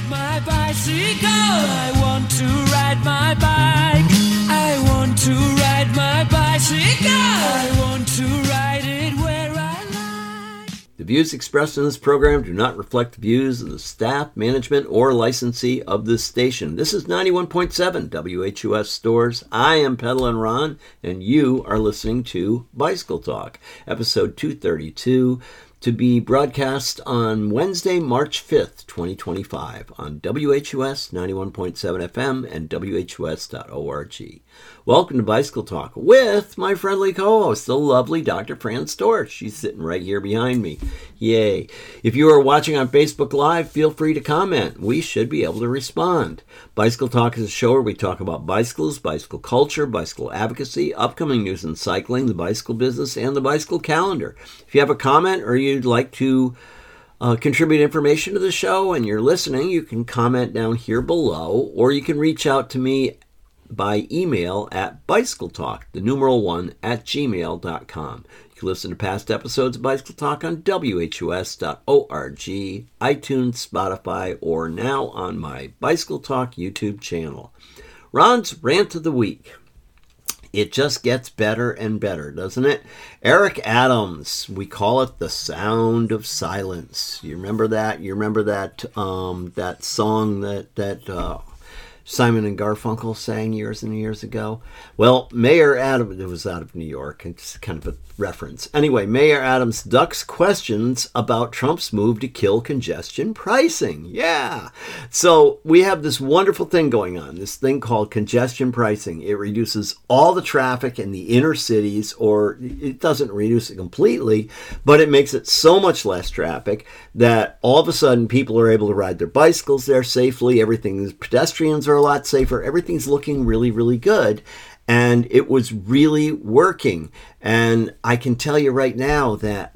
My bicycle, I want to ride my bike. I want to ride my bicycle. I want to ride it where I like. The views expressed in this program do not reflect the views of the staff, management, or licensee of this station. This is 91.7 WHUS Stores. I am Pedalin' Ron, and you are listening to Bicycle Talk, episode 232, to be broadcast on Wednesday, March 5th, 2025, on WHUS 91.7 FM and WHUS.org. Welcome to Bicycle Talk with my friendly co-host, the lovely Dr. Fran Storch. She's sitting right here behind me. Yay. If you are watching on Facebook Live, feel free to comment. We should be able to respond. Bicycle Talk is a show where we talk about bicycles, bicycle culture, bicycle advocacy, upcoming news in cycling, the bicycle business, and the bicycle calendar. If you have a comment or you'd like to contribute information to the show and you're listening, you can comment down here below, or you can reach out to me by email at bicycletalk, the numeral 1, at gmail.com. You can listen to past episodes of Bicycle Talk on WHUS.org, iTunes, Spotify, or now on my Bicycle Talk YouTube channel. Ron's Rant of the Week. It just gets better and better, doesn't it? Eric Adams, we call it the sound of silence. You remember that? You remember that that song that Simon and Garfunkel sang years and years ago? Well, Mayor Adams, it was out of New York. It's kind of a reference. Anyway, Mayor Adams ducks questions about Trump's move to kill congestion pricing. Yeah. So we have this wonderful thing going on, this thing called congestion pricing. It reduces all the traffic in the inner cities, or it doesn't reduce it completely, but it makes it so much less traffic that all of a sudden people are able to ride their bicycles there safely. Pedestrians are a lot safer. Everything's looking really, really good. And it was really working. And I can tell you right now that,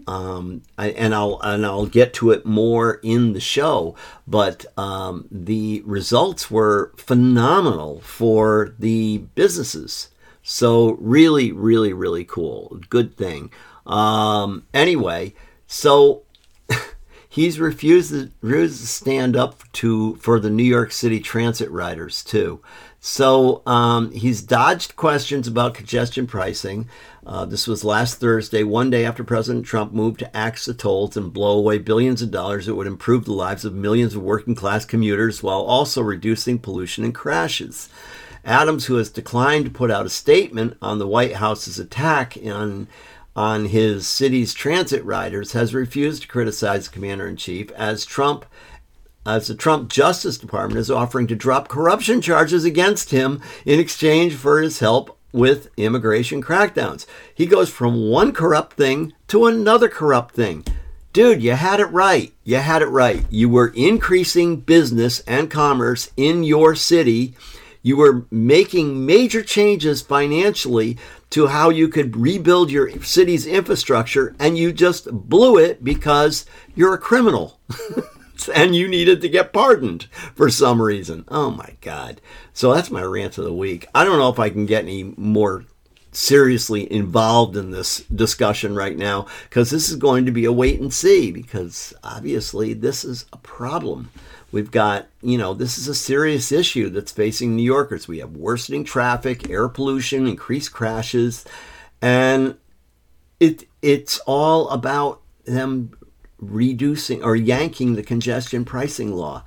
I'll get to it more in the show, but the results were phenomenal for the businesses. So really, really, really cool. Good thing. Anyway, so he's refused to stand up for the New York City transit riders, too. So he's dodged questions about congestion pricing. This was last Thursday, one day after President Trump moved to axe the tolls and blow away billions of dollars that would improve the lives of millions of working-class commuters while also reducing pollution and crashes. Adams, who has declined to put out a statement on the White House's attack on his city's transit riders, has refused to criticize the commander-in-chief as the Trump Justice Department is offering to drop corruption charges against him in exchange for his help with immigration crackdowns. He goes from one corrupt thing to another corrupt thing. Dude, you had it right. You had it right. You were increasing business and commerce in your city. You were making major changes financially to how you could rebuild your city's infrastructure, and you just blew it because you're a criminal. And you needed to get pardoned for some reason. Oh, my God. So that's my rant of the week. I don't know if I can get any more seriously involved in this discussion right now, because this is going to be a wait and see, because obviously this is a problem. We've got, this is a serious issue that's facing New Yorkers. We have worsening traffic, air pollution, increased crashes, and it's all about them reducing or yanking the congestion pricing law.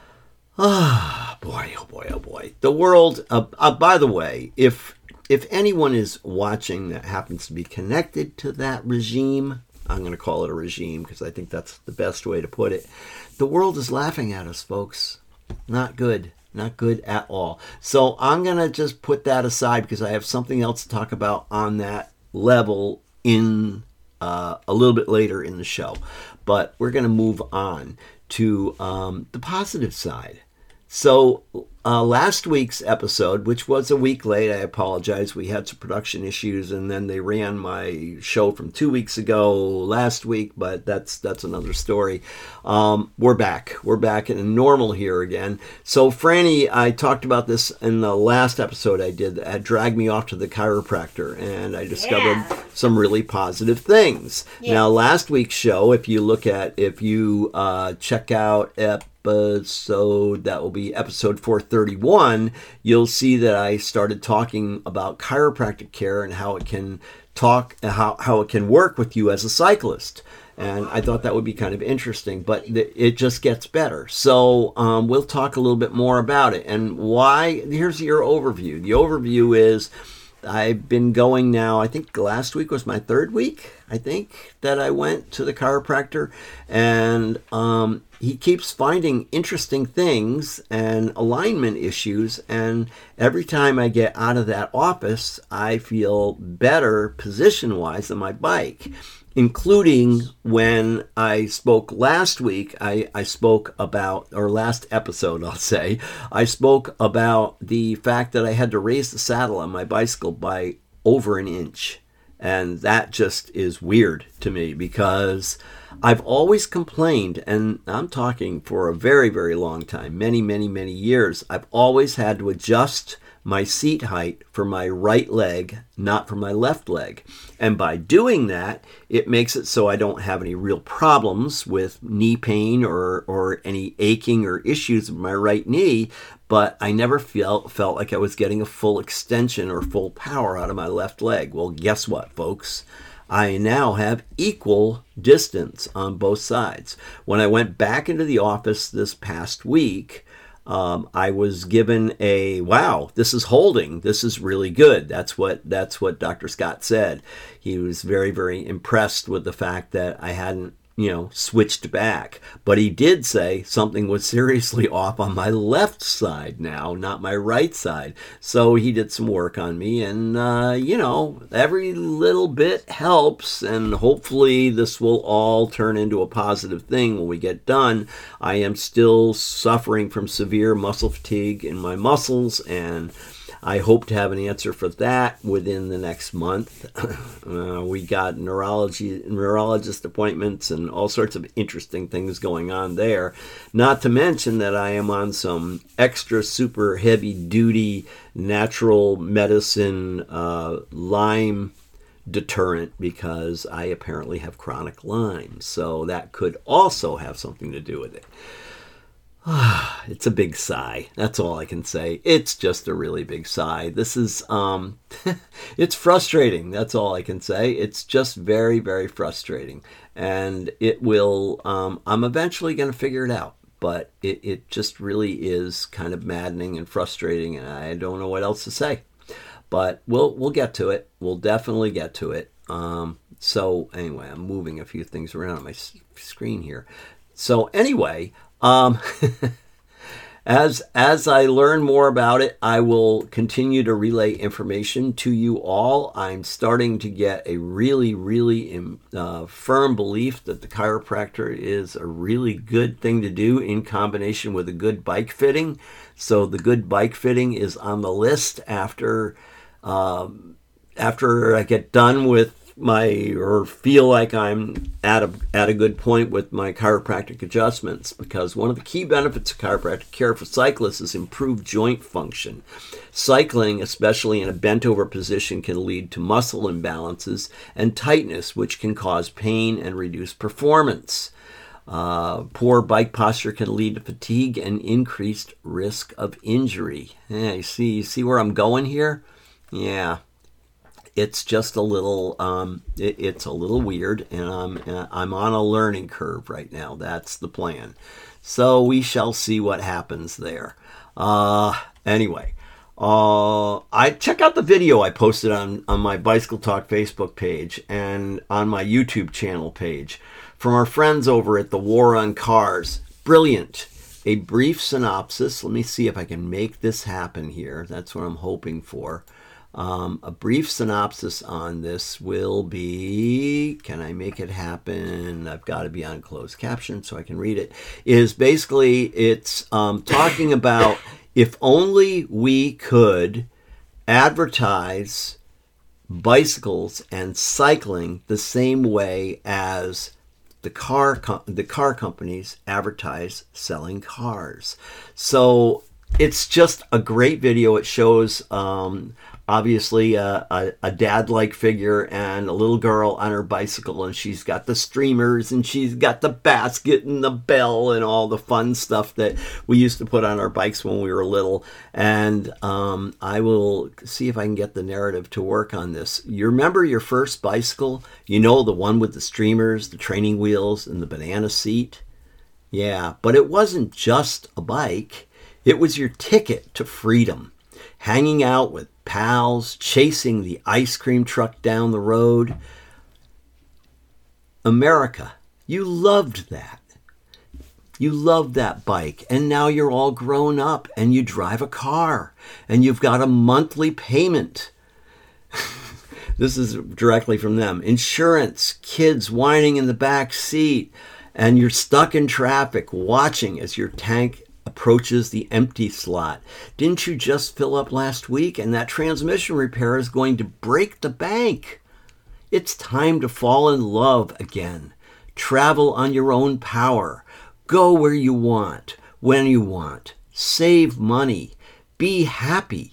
Oh boy. The world, by the way, if anyone is watching that happens to be connected to that regime, I'm going to call it a regime because I think that's the best way to put it. The world is laughing at us, folks. Not good. Not good at all. So I'm going to just put that aside because I have something else to talk about on that level in a little bit later in the show. But we're going to move on to the positive side. So last week's episode, which was a week late, I apologize. We had some production issues, and then they ran my show from 2 weeks ago last week, but that's another story. We're back. We're back in normal here again. So, Franny, I talked about this in the last episode I did that dragged me off to the chiropractor, and I discovered some really positive things. Yeah. Now, last week's show, if you check out episode, that will be episode 431, you'll see that I started talking about chiropractic care and how it can how it can work with you as a cyclist. And I thought that would be kind of interesting, but it just gets better. So we'll talk a little bit more about it. And why? Here's your overview. The overview is I've been going now, I think last week was my third week, I think, that I went to the chiropractor. And he keeps finding interesting things and alignment issues. And every time I get out of that office, I feel better position-wise on my bike. Including when I spoke last week, I spoke about, or last episode, I'll say, I spoke about the fact that I had to raise the saddle on my bicycle by over an inch. And that just is weird to me because I've always complained, and I'm talking for a very, very long time, many, many, many years, I've always had to adjust my seat height for my right leg, not for my left leg. And by doing that, it makes it so I don't have any real problems with knee pain or any aching or issues with my right knee, but I never felt like I was getting a full extension or full power out of my left leg. Well, guess what, folks? I now have equal distance on both sides. When I went back into the office this past week, I was given wow, this is holding. This is really good. That's what Dr. Scott said. He was very, very impressed with the fact that I hadn't, switched back. But he did say something was seriously off on my left side now, not my right side. So he did some work on me, and, every little bit helps, and hopefully this will all turn into a positive thing when we get done. I am still suffering from severe muscle fatigue in my muscles, and I hope to have an answer for that within the next month. We got neurologist appointments and all sorts of interesting things going on there. Not to mention that I am on some extra super heavy duty natural medicine Lyme deterrent because I apparently have chronic Lyme. So that could also have something to do with it. It's a big sigh. That's all I can say. It's just a really big sigh. This is, it's frustrating. That's all I can say. It's just very, very frustrating. And it will, I'm eventually going to figure it out. But it just really is kind of maddening and frustrating. And I don't know what else to say. But we'll get to it. We'll definitely get to it. So anyway, I'm moving a few things around on my screen here. So anyway, as I learn more about it, I will continue to relay information to you all. I'm starting to get a really, really firm belief that the chiropractor is a really good thing to do in combination with a good bike fitting. So the good bike fitting is on the list after I get done with or feel like I'm at a good point with my chiropractic adjustments, because one of the key benefits of chiropractic care for cyclists is improved joint function. Cycling, especially in a bent over position, can lead to muscle imbalances and tightness, which can cause pain and reduce performance. Poor bike posture can lead to fatigue and increased risk of injury. Yeah, you see where I'm going here? Yeah. It's just a little, it's a little weird, and I'm on a learning curve right now. That's the plan. So we shall see what happens there. Anyway, I check out the video I posted on my Bicycle Talk Facebook page and on my YouTube channel page from our friends over at The War on Cars. Brilliant. A brief synopsis. Let me see if I can make this happen here. That's what I'm hoping for. A brief synopsis on this will be, can I make it happen? I've got to be on closed caption so I can read it. Is basically, it's talking about If only we could advertise bicycles and cycling the same way as the car companies advertise selling cars. So it's just a great video. It shows obviously a dad-like figure and a little girl on her bicycle, and she's got the streamers and she's got the basket and the bell and all the fun stuff that we used to put on our bikes when we were little. And I will see if I can get the narrative to work on this. You remember your first bicycle? You know, the one with the streamers, the training wheels, and the banana seat? Yeah, but it wasn't just a bike. It was your ticket to freedom. Hanging out with pals, chasing the ice cream truck down the road. America, you loved that. You loved that bike, and now you're all grown up and you drive a car and you've got a monthly payment. This is directly from them. Insurance, kids whining in the back seat, and you're stuck in traffic watching as your tank approaches the empty slot. Didn't you just fill up last week, and that transmission repair is going to break the bank? It's time to fall in love again. Travel on your own power. Go where you want, when you want. Save money. Be happy.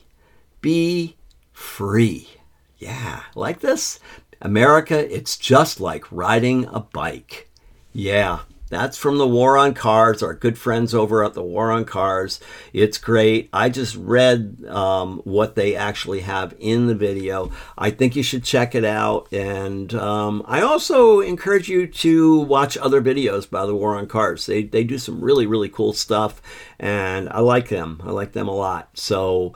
Be free. Yeah, like this? America, it's just like riding a bike. Yeah. That's from the War on Cars, our good friends over at the War on Cars. It's great. I just read what they actually have in the video. I think you should check it out. And I also encourage you to watch other videos by the War on Cars. They do some really, really cool stuff, and I like them. I like them a lot. So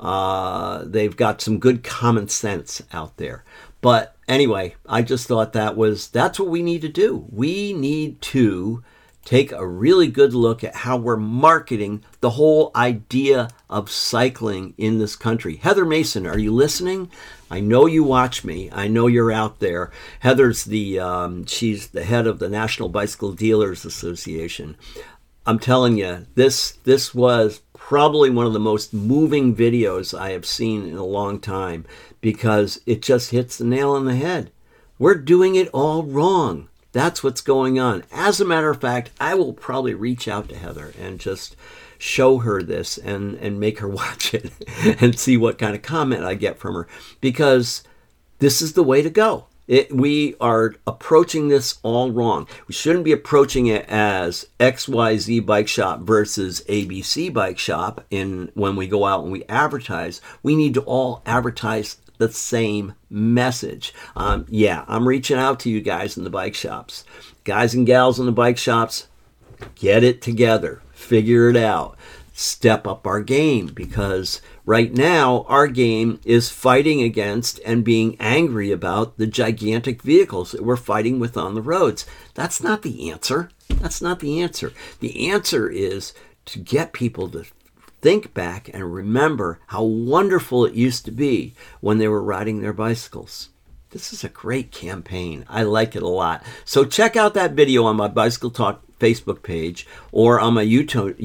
they've got some good common sense out there. But anyway, I just thought that's what we need to do. We need to take a really good look at how we're marketing the whole idea of cycling in this country. Heather Mason, are you listening? I know you watch me. I know you're out there. Heather's she's the head of the National Bicycle Dealers Association. I'm telling you, this was probably one of the most moving videos I have seen in a long time, because it just hits the nail on the head. We're doing it all wrong. That's what's going on. As a matter of fact, I will probably reach out to Heather and just show her this and make her watch it and see what kind of comment I get from her, because this is the way to go. We are approaching this all wrong. We shouldn't be approaching it as XYZ Bike Shop versus ABC Bike Shop. When we go out and we advertise, we need to all advertise the same message. I'm reaching out to you guys in the bike shops. Guys and gals in the bike shops, get it together. Figure it out. Step up our game, because right now our game is fighting against and being angry about the gigantic vehicles that we're fighting with on the roads. That's not the answer. That's not the answer. The answer is to get people to think back and remember how wonderful it used to be when they were riding their bicycles. This is a great campaign. I like it a lot. So check out that video on my Bicycle Talk Facebook page or on my YouTube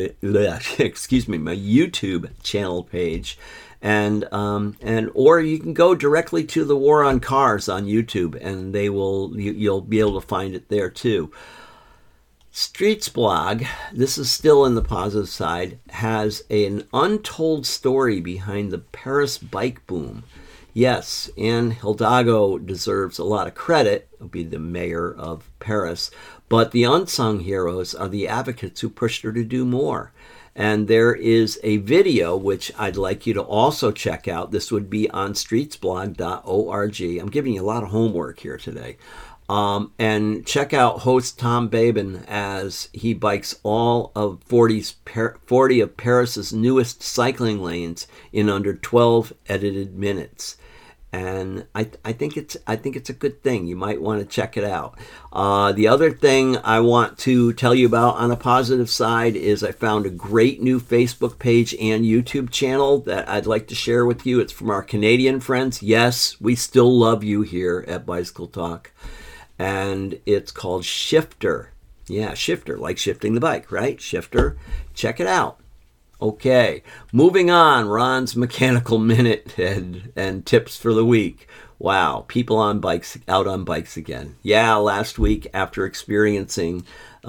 channel page, and or you can go directly to the War on Cars on YouTube, and you'll be able to find it there too. Streets Blog, this is still in the positive side, has an untold story behind the Paris bike boom. Yes, Anne Hidalgo deserves a lot of credit. It'll be the mayor of Paris. But the unsung heroes are the advocates who pushed her to do more. And there is a video which I'd like you to also check out. This would be on streetsblog.org. I'm giving you a lot of homework here today. And check out host Tom Babin as he bikes all of 40 of Paris's newest cycling lanes in under 12 edited minutes. And I think it's a good thing. You might want to check it out. The other thing I want to tell you about on a positive side is I found a great new Facebook page and YouTube channel that I'd like to share with you. It's from our Canadian friends. Yes, we still love you here at Bicycle Talk. And it's called Shifter. Yeah, Shifter, like shifting the bike, right? Shifter. Check it out. Okay, moving on, Ron's Mechanical Minute and tips for the week. Wow, people on bikes, out on bikes again. Yeah, last week after experiencing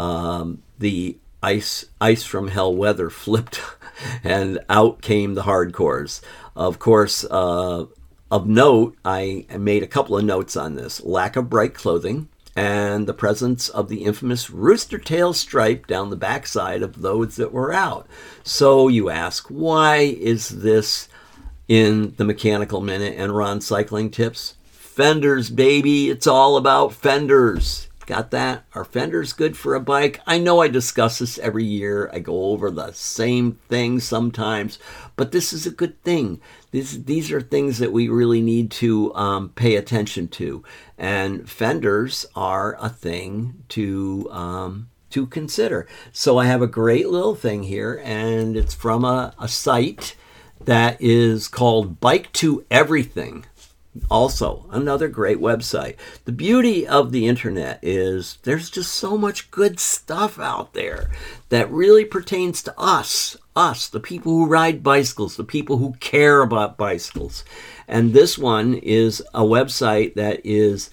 the ice from hell weather flipped and out came the hardcores. Of course, of note, I made a couple of notes on this. Lack of bright clothing and the presence of the infamous rooster tail stripe down the backside of those that were out. So you ask, why is this in the Mechanical Minute and Ron Cycling Tips? Fenders, baby. It's all about fenders. Got that? Are fenders good for a bike? I know I discuss this every year. I go over the same thing sometimes, but this is a good thing. These are things that we really need to pay attention to, and fenders are a thing to consider. So I have a great little thing here, and it's from a site that is called Bike to Everything. Also, another great website. The beauty of the internet is there's just so much good stuff out there that really pertains to us, the people who ride bicycles, the people who care about bicycles. And this one is a website that is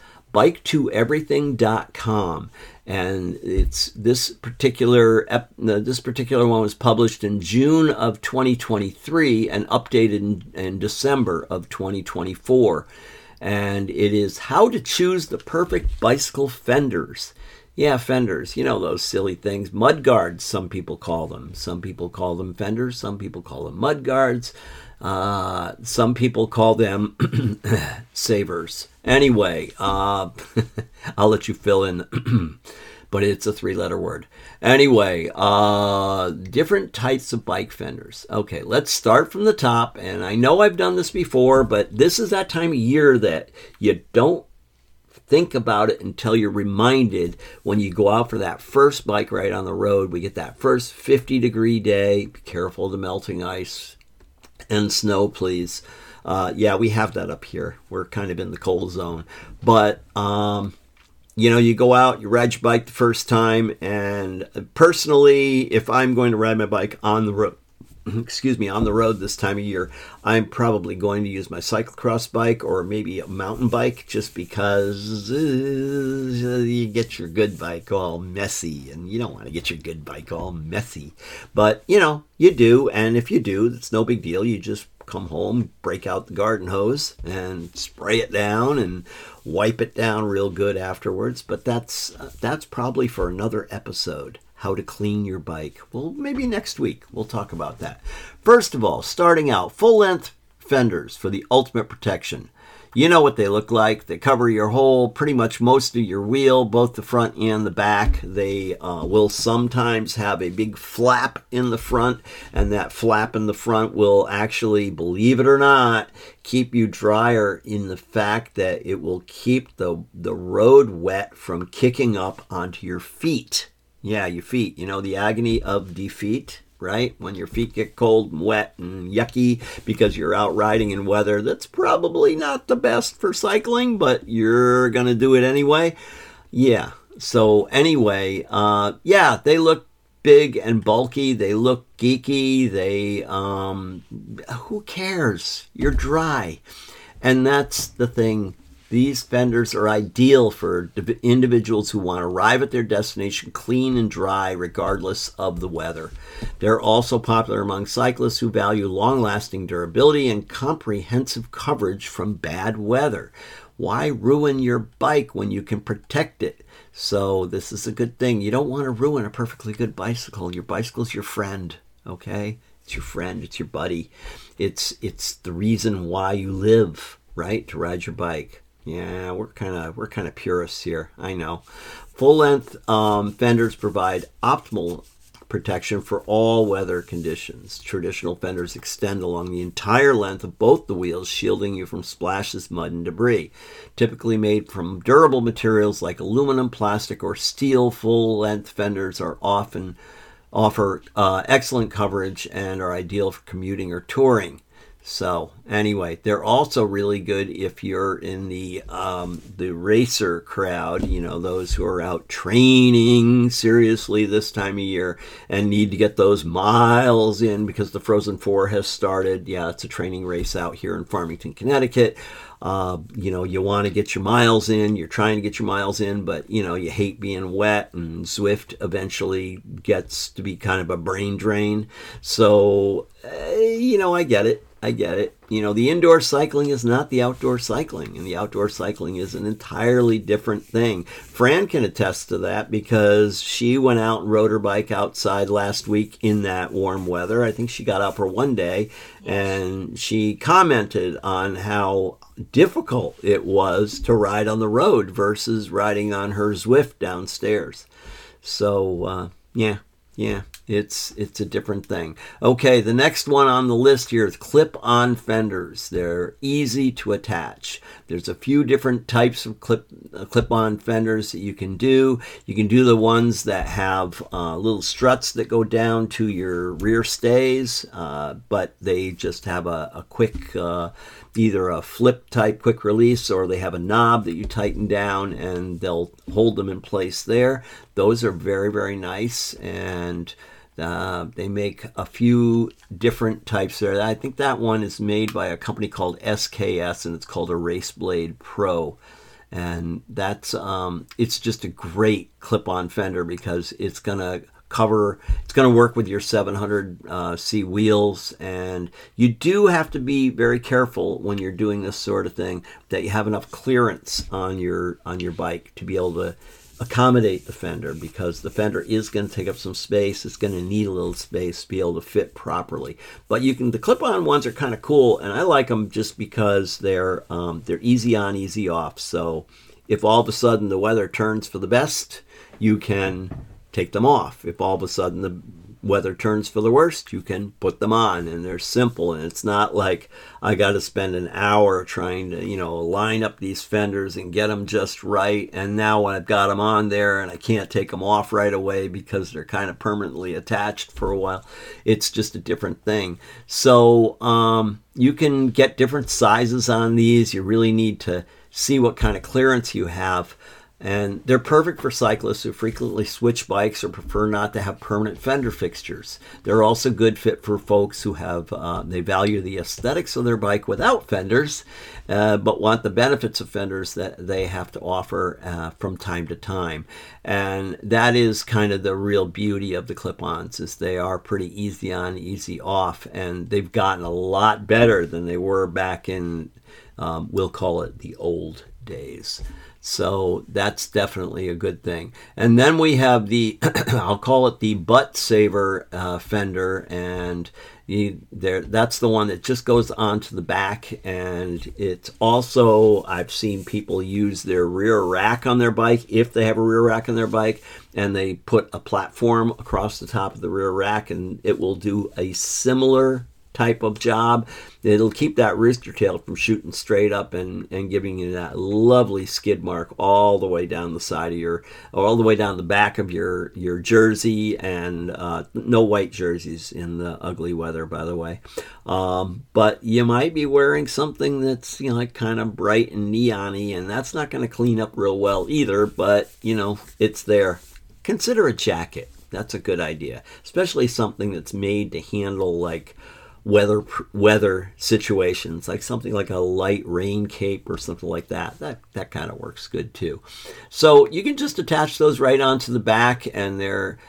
biketoeverything.com. And it's this particular one was published in June of 2023 and updated in December of 2024. And it is how to choose the perfect bicycle fenders. Yeah, fenders, you know those silly things. Mud guards, some people call them. Some people call them fenders. Some people call them mud guards. Some people call them savers. Anyway, I'll let you fill in, but it's a 3-letter word. Anyway, different types of bike fenders. Okay, let's start from the top. And I know I've done this before, but this is that time of year that you don't think about it until you're reminded when you go out for that first bike ride on the road. We get that first 50-degree day. Be careful of the melting ice and snow, please. Yeah, we have that up here. We're kind of in the cold zone. But, you go out, you ride your bike the first time. And personally, if I'm going to ride my bike on the road, on the road this time of year, I'm probably going to use my cyclocross bike or maybe a mountain bike, just because you get your good bike all messy, and you don't want to get your good bike all messy. But, you do, and if you do, it's no big deal. You just come home, break out the garden hose, and spray it down and wipe it down real good afterwards. But that's probably for another episode. How to clean your bike. Well, maybe next week we'll talk about that. First of all, starting out, full-length fenders for the ultimate protection. You know what they look like. They cover your whole, pretty much most of your wheel, both the front and the back. They will sometimes have a big flap in the front, and that flap in the front will actually, believe it or not, keep you drier in the fact that it will keep the road wet from kicking up onto your feet. Yeah, your feet. The agony of defeat, right? When your feet get cold and wet and yucky because you're out riding in weather that's probably not the best for cycling, but you're going to do it anyway. Yeah. So anyway, they look big and bulky. They look geeky. Who cares? You're dry. And that's the thing. These fenders are ideal for individuals who want to arrive at their destination clean and dry regardless of the weather. They're also popular among cyclists who value long-lasting durability and comprehensive coverage from bad weather. Why ruin your bike when you can protect it? So this is a good thing. You don't want to ruin a perfectly good bicycle. Your bicycle's your friend, okay? It's your friend. It's your buddy. It's the reason why you live, right? To ride your bike. Yeah, we're kind of purists here. I know. Full-length fenders provide optimal protection for all weather conditions. Traditional fenders extend along the entire length of both the wheels, shielding you from splashes, mud, and debris. Typically made from durable materials like aluminum, plastic, or steel, full-length fenders are offer excellent coverage and are ideal for commuting or touring. So anyway, they're also really good if you're in the racer crowd, those who are out training seriously this time of year and need to get those miles in because the Frozen Four has started. Yeah, it's a training race out here in Farmington, Connecticut. You want to get your miles in, you're trying to get your miles in, but you hate being wet, and Zwift eventually gets to be kind of a brain drain. So, I get it. The indoor cycling is not the outdoor cycling, and the outdoor cycling is an entirely different thing. Fran can attest to that because she went out and rode her bike outside last week in that warm weather. I think she got out for one day, and she commented on how difficult it was to ride on the road versus riding on her Zwift downstairs. So, yeah, it's a different thing. Okay, the next one on the list here is clip-on fenders. They're easy to attach. There's a few different types of clip-on fenders that you can do. You can do the ones that have little struts that go down to your rear stays, but they just have a quick, either a flip type quick release, or they have a knob that you tighten down and they'll hold them in place there. Those are very, very nice, and they make a few different types there. I think that one is made by a company called SKS, and it's called a Raceblade Pro. And that's it's just a great clip-on fender because it's going to work with your 700C wheels, and you do have to be very careful when you're doing this sort of thing that you have enough clearance on your bike to be able to accommodate the fender, because the fender is going to take up some space. It's going to need a little space to be able to fit properly. But the clip-on ones are kind of cool, and I like them just because they're easy on, easy off. So if all of a sudden the weather turns for the best, you can take them off. If all of a sudden the weather turns for the worst, you can put them on, and they're simple, and it's not like I got to spend an hour trying to line up these fenders and get them just right, and now when I've got them on there and I can't take them off right away because they're kind of permanently attached for a while. It's just a different thing. So you can get different sizes on these. You really need to see what kind of clearance you have. And they're perfect for cyclists who frequently switch bikes or prefer not to have permanent fender fixtures. They're also good fit for folks who have they value the aesthetics of their bike without fenders, but want the benefits of fenders that they have to offer from time to time. And that is kind of the real beauty of the clip-ons, is they are pretty easy on, easy off, and they've gotten a lot better than they were back in, we'll call it the old days. So that's definitely a good thing. And then we have the, I'll call it the butt saver fender, and that's the one that just goes onto the back, and it's also, I've seen people use their rear rack on their bike, if they have a rear rack on their bike, and they put a platform across the top of the rear rack, and it will do a similar type of job. It'll keep that rooster tail from shooting straight up and giving you that lovely skid mark all the way down the side of or all the way down the back of your jersey, and no white jerseys in the ugly weather, by the way. But you might be wearing something that's like kind of bright and neon-y, and that's not going to clean up real well either, but it's there. Consider a jacket. That's a good idea, especially something that's made to handle like weather situations, like something like a light rain cape or something like that. That kind of works good too. So you can just attach those right onto the back, and they're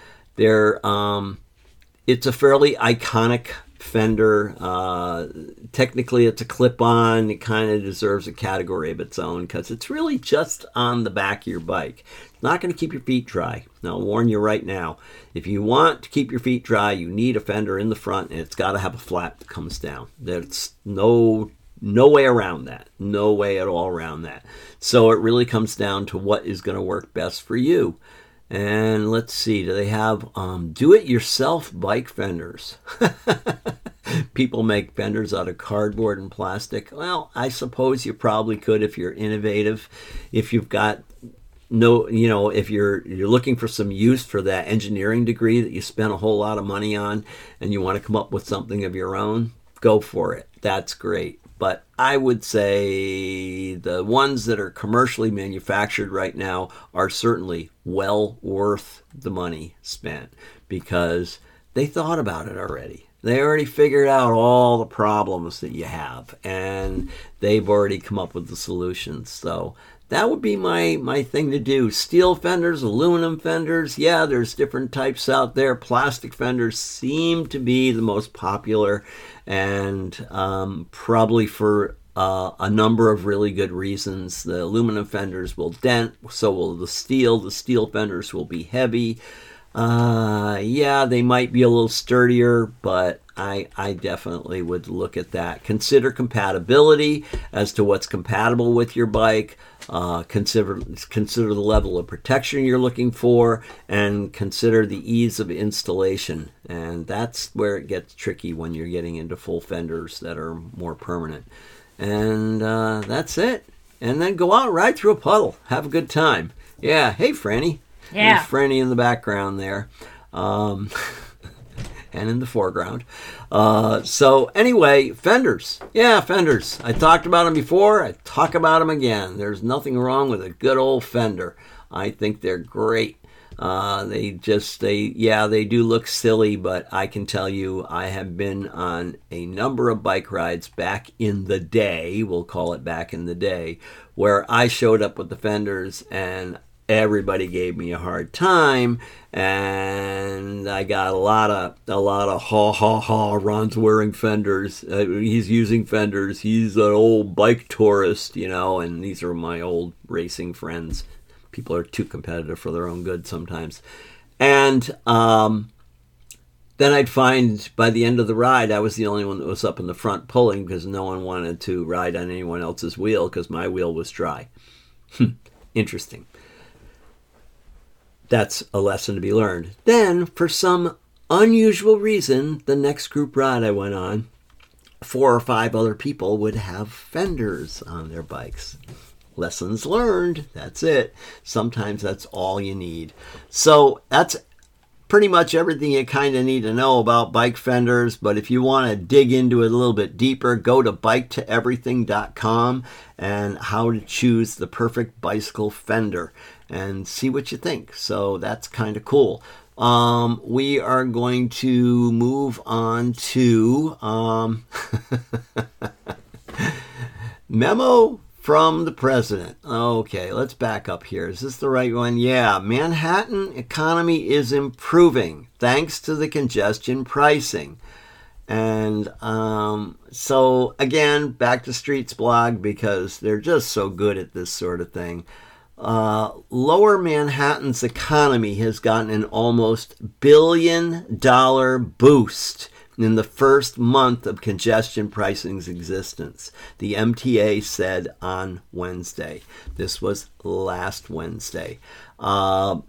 it's a fairly iconic fender. Technically it's a clip-on. It kind of deserves a category of its own because it's really just on the back of your bike. It's not going to keep your feet dry. Now, I'll warn you right now, if you want to keep your feet dry, you need a fender in the front, and it's got to have a flap that comes down. There's no way around that. No way at all around that. So it really comes down to what is going to work best for you. And let's see, do they have do-it-yourself bike fenders? People make fenders out of cardboard and plastic. Well, I suppose you probably could if you're innovative. If you've got if you're looking for some use for that engineering degree that you spent a whole lot of money on, and you want to come up with something of your own, go for it. That's great. But I would say the ones that are commercially manufactured right now are certainly well worth the money spent because they thought about it already. They already figured out all the problems that you have, and they've already come up with the solutions. So that would be my thing to do. Steel fenders, aluminum fenders. Yeah, there's different types out there. Plastic fenders seem to be the most popular, and probably for a number of really good reasons. The aluminum fenders will dent, so will the steel. The steel fenders will be heavy. Yeah, they might be a little sturdier, but I definitely would look at that. Consider compatibility as to what's compatible with your bike. Consider the level of protection you're looking for, and consider the ease of installation. And that's where it gets tricky when you're getting into full fenders that are more permanent. And that's it. And then go out, ride through a puddle, have a good time. Yeah, hey Franny. Yeah. There's Franny in the background there. And in the foreground. So anyway, fenders. Yeah, fenders. I talked about them before. I talk about them again. There's nothing wrong with a good old fender. I think they're great. They do look silly, but I can tell you I have been on a number of bike rides back in the day, we'll call it back in the day, where I showed up with the fenders and everybody gave me a hard time, and I got a lot of ha, Ron's wearing fenders, he's using fenders, he's an old bike tourist, and these are my old racing friends. People are too competitive for their own good sometimes. And then I'd find by the end of the ride, I was the only one that was up in the front pulling because no one wanted to ride on anyone else's wheel because my wheel was dry. Interesting. That's a lesson to be learned. Then, for some unusual reason, the next group ride I went on, 4 or 5 other people would have fenders on their bikes. Lessons learned. That's it. Sometimes that's all you need. So that's pretty much everything you kind of need to know about bike fenders. But if you want to dig into it a little bit deeper, go to biketoeverything.com and how to choose the perfect bicycle fender and see what you think. So that's kind of cool. We are going to move on to memo from the president. Okay, let's back up here. Is this the right one? Yeah, Manhattan economy is improving thanks to the congestion pricing. And so, again, back to Streets blog because they're just so good at this sort of thing. Lower Manhattan's economy has gotten an almost $1 billion boost in the first month of congestion pricing's existence, the MTA said on Wednesday. This was last Wednesday. $1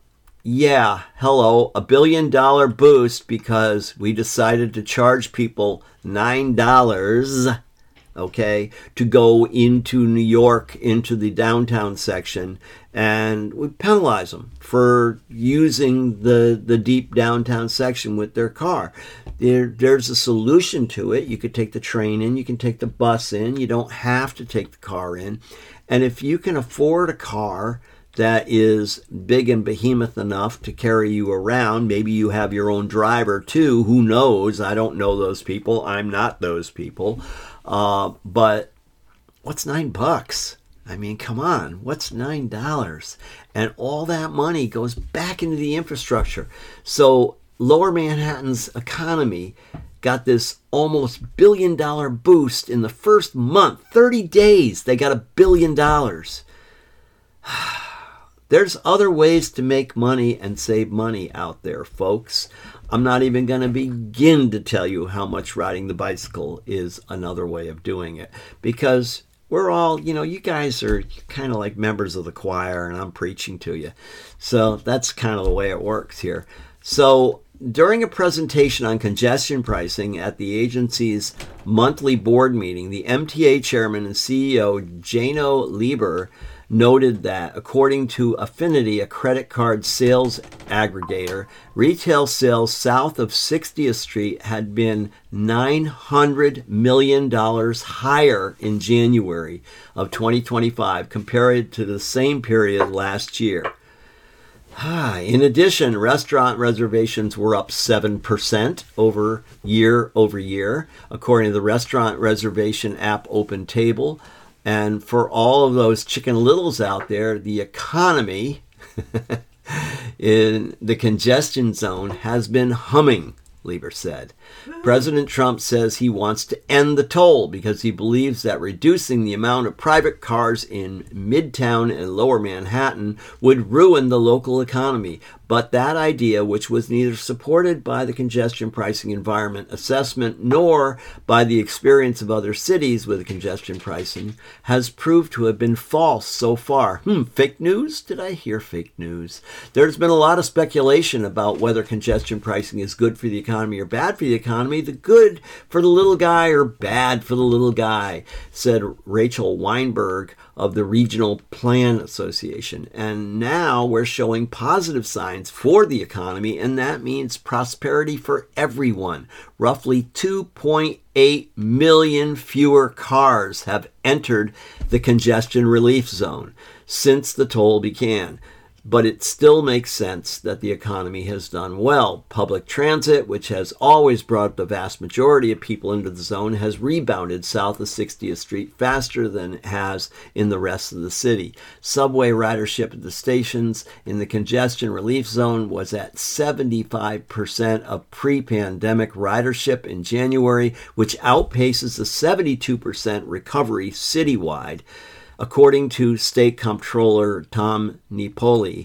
billion boost because we decided to charge people $9, okay, to go into New York, into the downtown section, and we penalize them for using the deep downtown section with their car. There's a solution to it. You could take the train in, you can take the bus in, you don't have to take the car in. And if you can afford a car that is big and behemoth enough to carry you around, maybe you have your own driver too, who knows? I don't know those people. I'm not those people. But what's $9? I mean, come on, what's $9? And all that money goes back into the infrastructure. So Lower Manhattan's economy got this almost $1 billion boost in the first month. 30 days, they got $1 billion. There's other ways to make money and save money out there, folks. I'm not even going to begin to tell you how much riding the bicycle is another way of doing it. Because we're all, you guys are kind of like members of the choir and I'm preaching to you. So that's kind of the way it works here. So during a presentation on congestion pricing at the agency's monthly board meeting, the MTA chairman and CEO, Jano Lieber, noted that according to Affinity, a credit card sales aggregator, retail sales south of 60th Street had been $900 million higher in January of 2025 compared to the same period last year. In addition, restaurant reservations were up 7% over year, according to the restaurant reservation app OpenTable. And for all of those Chicken Littles out there, the economy in the congestion zone has been humming, Lieber said. President Trump says he wants to end the toll because he believes that reducing the amount of private cars in Midtown and Lower Manhattan would ruin the local economy. But that idea, which was neither supported by the congestion pricing environment assessment nor by the experience of other cities with congestion pricing, has proved to have been false so far. Fake news? Did I hear fake news? There's been a lot of speculation about whether congestion pricing is good for the economy or bad for the economy. The good for the little guy or bad for the little guy, said Rachel Weinberg of the Regional Plan Association. And now we're showing positive signs for the economy, and that means prosperity for everyone. Roughly 2.8 million fewer cars have entered the congestion relief zone since the toll began. But it still makes sense that the economy has done well. Public transit, which has always brought the vast majority of people into the zone, has rebounded south of 60th Street faster than it has in the rest of the city. Subway ridership at the stations in the congestion relief zone was at 75% of pre-pandemic ridership in January, which outpaces the 72% recovery citywide. According to State Comptroller Tom DiNapoli,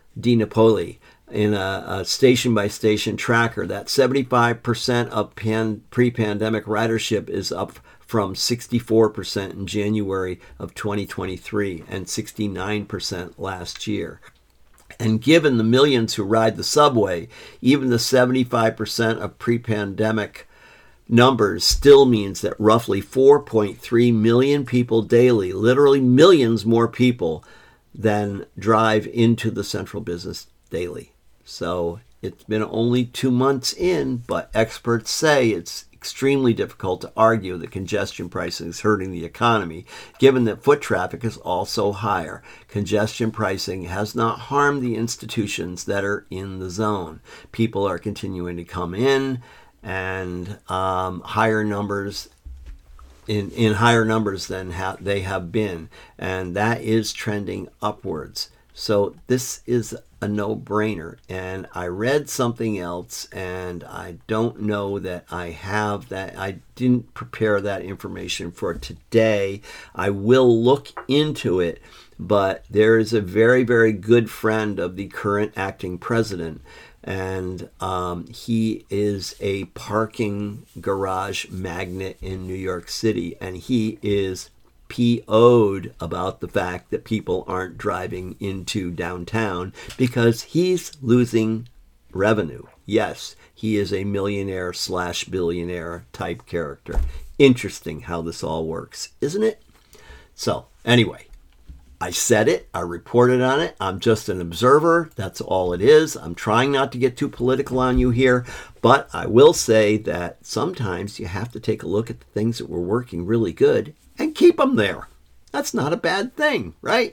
in a station-by-station tracker, that 75% of pre-pandemic ridership is up from 64% in January of 2023 and 69% last year. And given the millions who ride the subway, even the 75% of pre-pandemic numbers still means that roughly 4.3 million people daily, literally millions more people, than drive into the central business daily. So it's been only 2 months in, but experts say it's extremely difficult to argue that congestion pricing is hurting the economy, given that foot traffic is also higher. Congestion pricing has not harmed the institutions that are in the zone. People are continuing to come in, and higher numbers in higher numbers than they have been, and that is trending upwards. So this is a no-brainer. And I read something else, and I don't know that I have that. I didn't prepare that information for today. I will look into it, but there is a very, very good friend of the current acting president, and he is a parking garage magnate in New York City, and he is PO'd about the fact that people aren't driving into downtown because he's losing revenue. Yes, he is a millionaire / billionaire type character. Interesting how this all works, isn't it? So, anyway. I said it, I reported on it, I'm just an observer, that's all it is. I'm trying not to get too political on you here, but I will say that sometimes you have to take a look at the things that were working really good and keep them there. That's not a bad thing, right?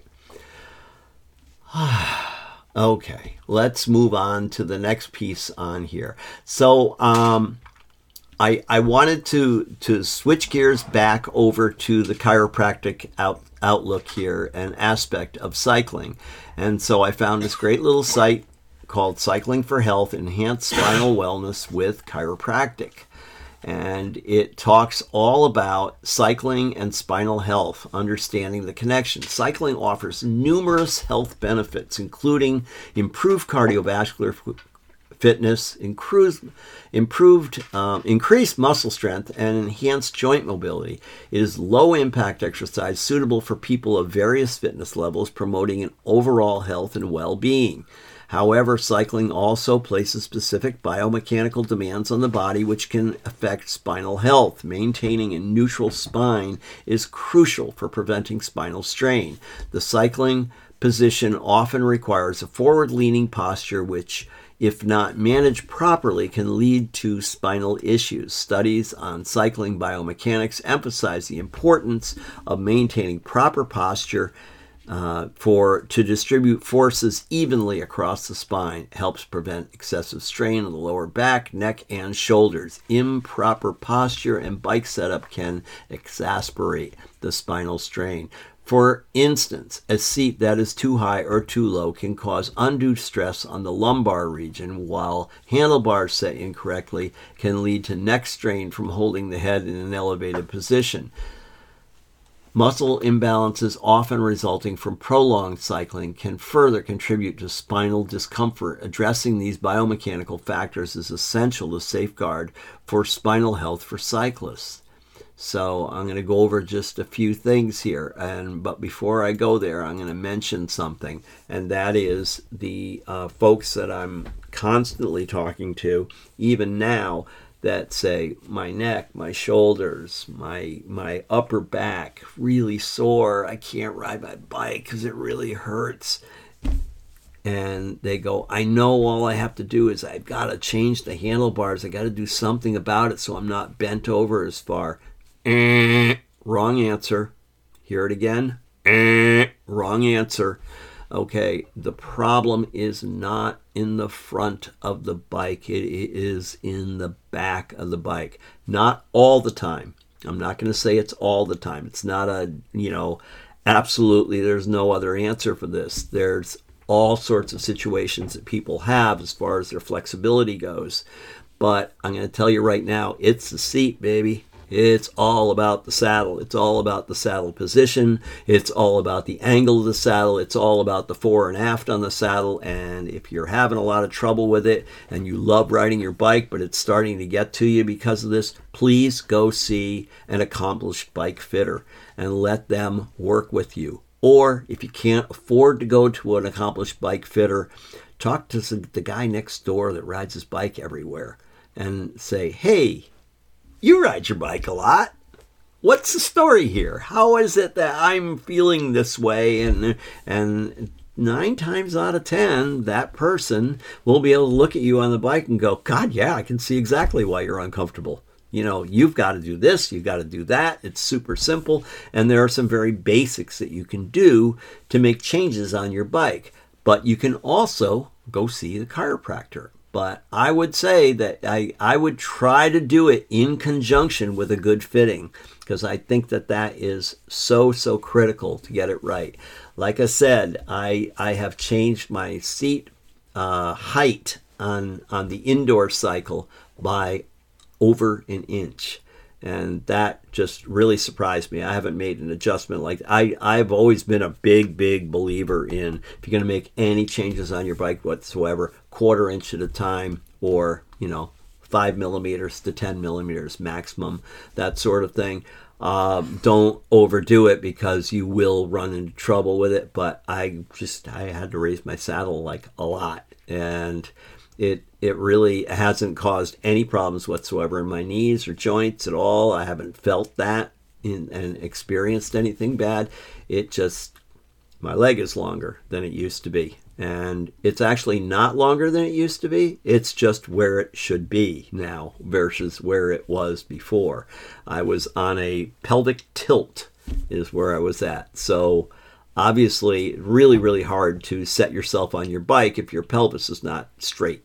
Okay, let's move on to the next piece on here. So, I wanted to switch gears back over to the chiropractic outlook here, an aspect of cycling. And so I found this great little site called Cycling for Health, Enhanced Spinal Wellness with Chiropractic. And it talks all about cycling and spinal health, understanding the connection. Cycling offers numerous health benefits, including improved cardiovascular fitness, increased muscle strength, and enhanced joint mobility. It is low-impact exercise suitable for people of various fitness levels, promoting an overall health and well-being. However, cycling also places specific biomechanical demands on the body which can affect spinal health. Maintaining a neutral spine is crucial for preventing spinal strain. The cycling position often requires a forward-leaning posture which, if not managed properly, can lead to spinal issues. Studies on cycling biomechanics emphasize the importance of maintaining proper posture to distribute forces evenly across the spine. It helps prevent excessive strain on the lower back, neck, and shoulders. Improper posture and bike setup can exacerbate the spinal strain. For instance, a seat that is too high or too low can cause undue stress on the lumbar region, while handlebars set incorrectly can lead to neck strain from holding the head in an elevated position. Muscle imbalances, often resulting from prolonged cycling, can further contribute to spinal discomfort. Addressing these biomechanical factors is essential to safeguard for spinal health for cyclists. So I'm going to go over just a few things here, but before I go there, I'm going to mention something, and that is the folks that I'm constantly talking to, even now, that say my neck, my shoulders, my upper back really sore. I can't ride my bike because it really hurts. And they go, I know all I have to do is I've got to change the handlebars. I got to do something about it so I'm not bent over as far. Wrong answer. Hear it again. Wrong answer. Okay, the problem is not in the front of the bike. It is in the back of the bike. Not all the time. I'm not going to say it's all the time. It's not absolutely there's no other answer for this. There's all sorts of situations that people have as far as their flexibility goes. But I'm going to tell you right now, it's the seat, baby. It's all about the saddle. It's all about the saddle position. It's all about the angle of the saddle. It's all about the fore and aft on the saddle. And if you're having a lot of trouble with it and you love riding your bike, but it's starting to get to you because of this, please go see an accomplished bike fitter and let them work with you. Or if you can't afford to go to an accomplished bike fitter, talk to the guy next door that rides his bike everywhere and say, hey, you ride your bike a lot. What's the story here? How is it that I'm feeling this way? And 9 times out of 10, that person will be able to look at you on the bike and go, God, yeah, I can see exactly why you're uncomfortable. You've got to do this, you've got to do that. It's super simple. And there are some very basics that you can do to make changes on your bike. But you can also go see the chiropractor. But I would say that I would try to do it in conjunction with a good fitting, because I think that is so critical to get it right. Like I said, I have changed my seat height on the indoor cycle by over an inch. And that just really surprised me. I haven't made an adjustment like I've always been a big believer in, if you're going to make any changes on your bike whatsoever, 1/4 inch at a time, or 5 millimeters to 10 millimeters maximum, that sort of thing. Don't overdo it because you will run into trouble with it. But I had to raise my saddle like a lot, and it really hasn't caused any problems whatsoever in my knees or joints at all. I haven't felt that and experienced anything bad. It just, my leg is longer than it used to be. And it's actually not longer than it used to be. It's just where it should be now versus where it was before. I was on a pelvic tilt is where I was at. So obviously really hard to set yourself on your bike if your pelvis is not straight.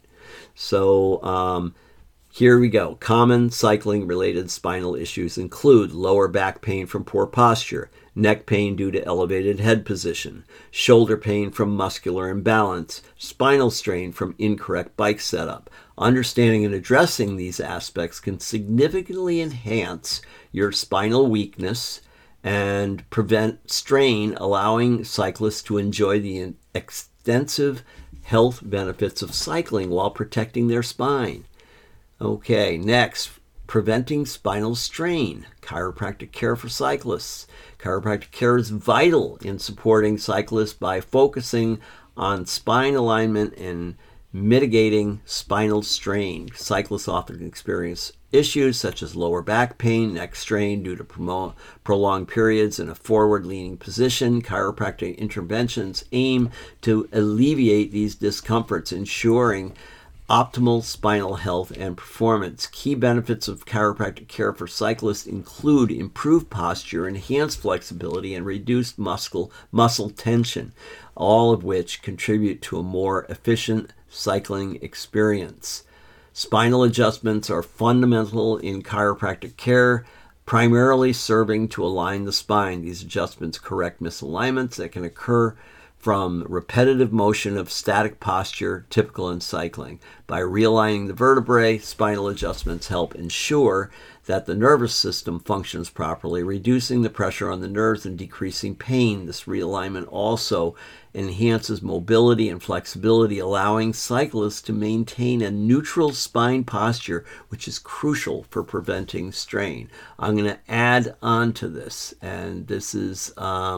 So here we go. Common cycling-related spinal issues include lower back pain from poor posture, neck pain due to elevated head position, shoulder pain from muscular imbalance, spinal strain from incorrect bike setup. Understanding and addressing these aspects can significantly enhance your spinal weakness and prevent strain, allowing cyclists to enjoy the extensive health benefits of cycling while protecting their spine. Okay, next, preventing spinal strain. Chiropractic care for cyclists. Chiropractic care is vital in supporting cyclists by focusing on spine alignment and mitigating spinal strain. Cyclists often experience issues such as lower back pain, neck strain due to prolonged periods in a forward-leaning position. Chiropractic interventions aim to alleviate these discomforts, ensuring optimal spinal health and performance. Key benefits of chiropractic care for cyclists include improved posture, enhanced flexibility, and reduced muscle tension, all of which contribute to a more efficient cycling experience. Spinal adjustments are fundamental in chiropractic care, primarily serving to align the spine. These adjustments correct misalignments that can occur from repetitive motion of static posture typical in cycling. By realigning the vertebrae, spinal adjustments help ensure that the nervous system functions properly, reducing the pressure on the nerves and decreasing pain. This realignment also enhances mobility and flexibility, allowing cyclists to maintain a neutral spine posture, which is crucial for preventing strain. I'm going to add on to this, and this is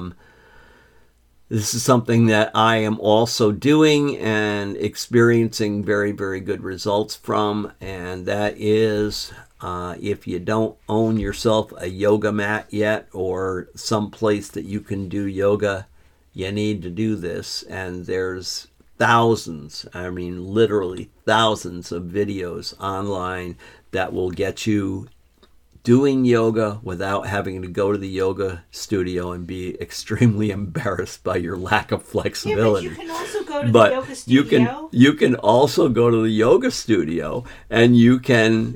something that I am also doing and experiencing very, very good results from, and that is if you don't own yourself a yoga mat yet or some place that you can do yoga, you need to do this. And there's thousands, I mean literally thousands of videos online that will get you doing yoga without having to go to the yoga studio and be extremely embarrassed by your lack of flexibility. Yeah, but you can also go to the yoga studio. You can also go to the yoga studio and you can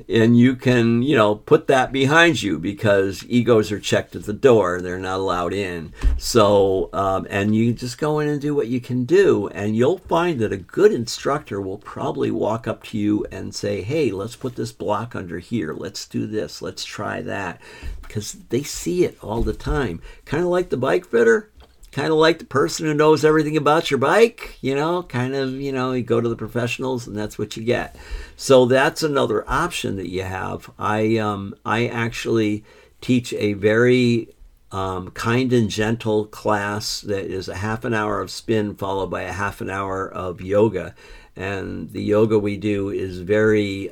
put that behind you, because egos are checked at the door. They're not allowed in. So and you just go in and do what you can do, and you'll find that a good instructor will probably walk up to you and say, "Hey, let's put this block under here. Let's do this. Let's try that," because they see it all the time. Kind of like the bike fitter, kind of like the person who knows everything about your bike, you go to the professionals and that's what you get. So that's another option that you have. I actually teach a very kind and gentle class that is a half an hour of spin followed by a half an hour of yoga. And the yoga we do is very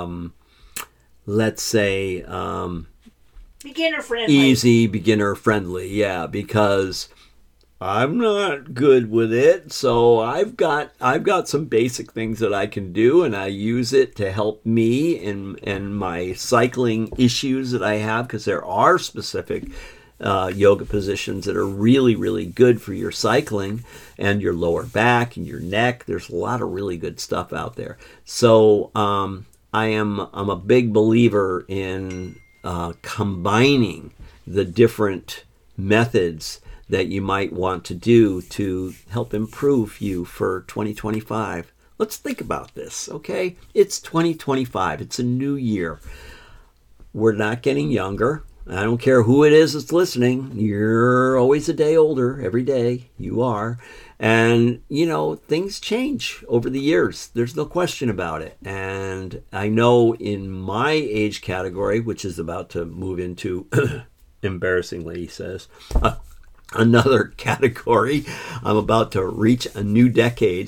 let's say beginner friendly. Easy, beginner friendly, yeah, because I'm not good with it, so I've got some basic things that I can do, and I use it to help me in my cycling issues that I have, because there are specific yoga positions that are really, really good for your cycling and your lower back and your neck. There's a lot of really good stuff out there. So I'm a big believer in combining the different methods that you might want to do to help improve you for 2025. Let's think about this, okay? It's 2025. It's a new year. We're not getting younger. I don't care who it is that's listening. You're always a day older every day. You are. And, things change over the years. There's no question about it. And I know in my age category, which is about to move into, embarrassingly, he says, another category, I'm about to reach a new decade.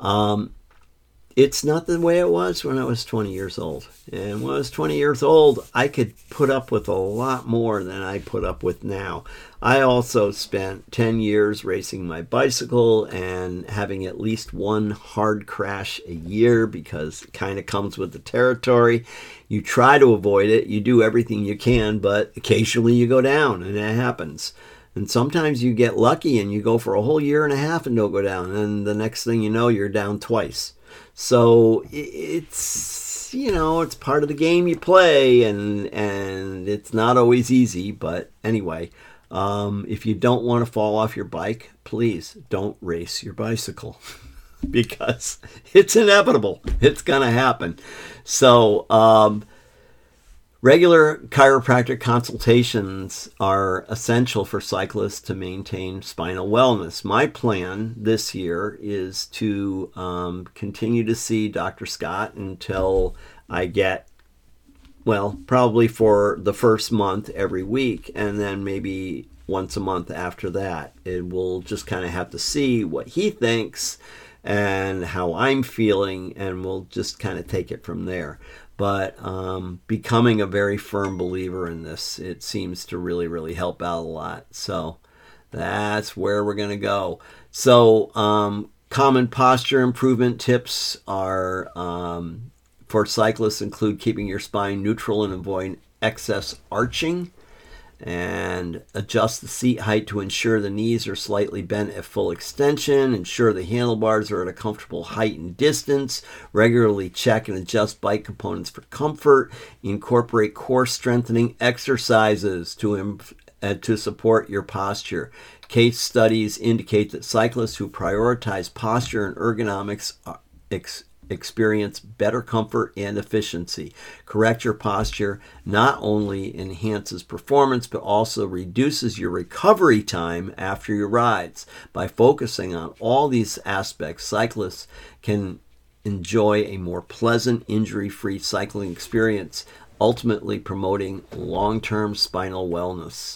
It's not the way it was when I was 20 years old. And when I was 20 years old, I could put up with a lot more than I put up with now. I also spent 10 years racing my bicycle and having at least one hard crash a year, because it kind of comes with the territory. You try to avoid it. You do everything you can, but occasionally you go down, and it happens. And sometimes you get lucky and you go for a whole year and a half and don't go down. And the next thing you know, you're down twice. So it's, it's part of the game you play, and it's not always easy. But anyway, if you don't want to fall off your bike, please don't race your bicycle because it's inevitable. It's going to happen. So, regular chiropractic consultations are essential for cyclists to maintain spinal wellness. My plan this year is to continue to see Dr. Scott until I get, probably for the first month every week, and then maybe once a month after that. And we'll just kind of have to see what he thinks and how I'm feeling, and we'll just kind of take it from there. But becoming a very firm believer in this, it seems to really, really help out a lot. So that's where we're going to go. So common posture improvement tips are for cyclists include keeping your spine neutral and avoiding excess arching, and adjust the seat height to ensure the knees are slightly bent at full extension. Ensure the handlebars are at a comfortable height and distance. Regularly check and adjust bike components for comfort. Incorporate core strengthening exercises to support your posture. Case studies indicate that cyclists who prioritize posture and ergonomics experience better comfort and efficiency. Correct your posture not only enhances performance but also reduces your recovery time after your rides. By focusing on all these aspects, cyclists can enjoy a more pleasant, injury-free cycling experience, ultimately promoting long-term spinal wellness.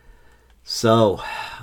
So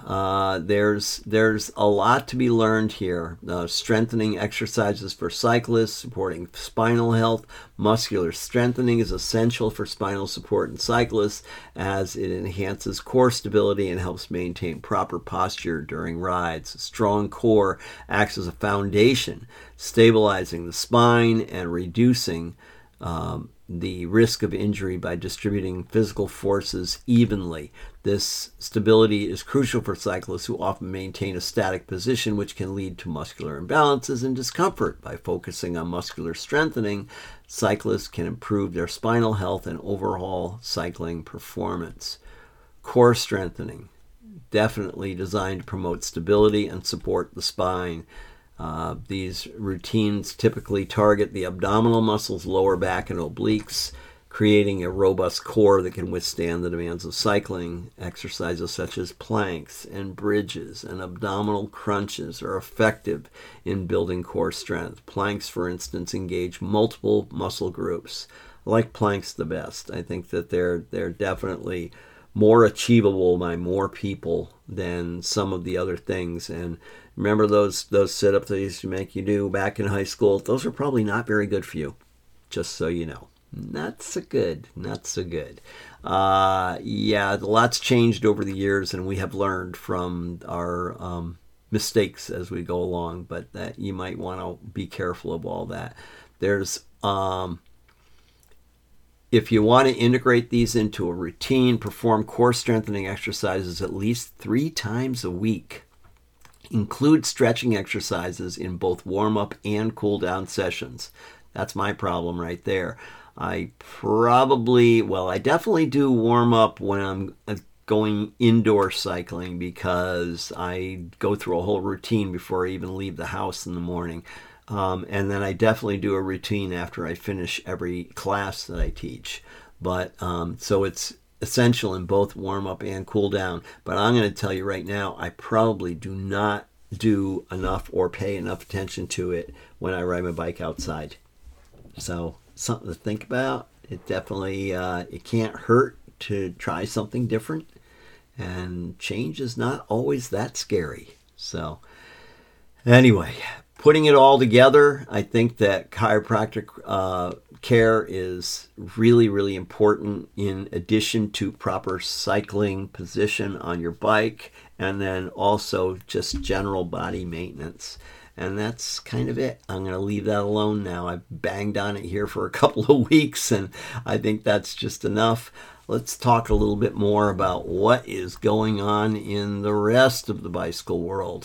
there's a lot to be learned here. Strengthening exercises for cyclists, supporting spinal health. Muscular strengthening is essential for spinal support in cyclists as it enhances core stability and helps maintain proper posture during rides. A strong core acts as a foundation, stabilizing the spine and reducing the risk of injury by distributing physical forces evenly. This stability is crucial for cyclists who often maintain a static position, which can lead to muscular imbalances and discomfort. By focusing on muscular strengthening, cyclists can improve their spinal health and overall cycling performance. Core strengthening, definitely designed to promote stability and support the spine. These routines typically target the abdominal muscles, lower back, and obliques, creating a robust core that can withstand the demands of cycling. Exercises such as planks and bridges and abdominal crunches are effective in building core strength. Planks, for instance, engage multiple muscle groups. I like planks the best. I think that they're definitely more achievable by more people than some of the other things. And remember those sit-ups they used to make you do back in high school? Those are probably not very good for you, just so you know. Not so good. Yeah, a lot's changed over the years, and we have learned from our mistakes as we go along, but that you might want to be careful of all that. There's if you want to integrate these into a routine, perform core strengthening exercises at least 3 times a week. Include stretching exercises in both warm-up and cool-down sessions. That's my problem right there. I definitely do warm-up when I'm going indoor cycling because I go through a whole routine before I even leave the house in the morning. And then I definitely do a routine after I finish every class that I teach. But so it's essential in both warm-up and cool-down. But I'm going to tell you right now, I probably do not do enough or pay enough attention to it when I ride my bike outside. So something to think about. It definitely it can't hurt to try something different. And change is not always that scary. So anyway, putting it all together, I think that chiropractic care is really, really important in addition to proper cycling position on your bike and then also just general body maintenance. And that's kind of it. I'm going to leave that alone now. I've banged on it here for a couple of weeks, and I think that's just enough. Let's talk a little bit more about what is going on in the rest of the bicycle world.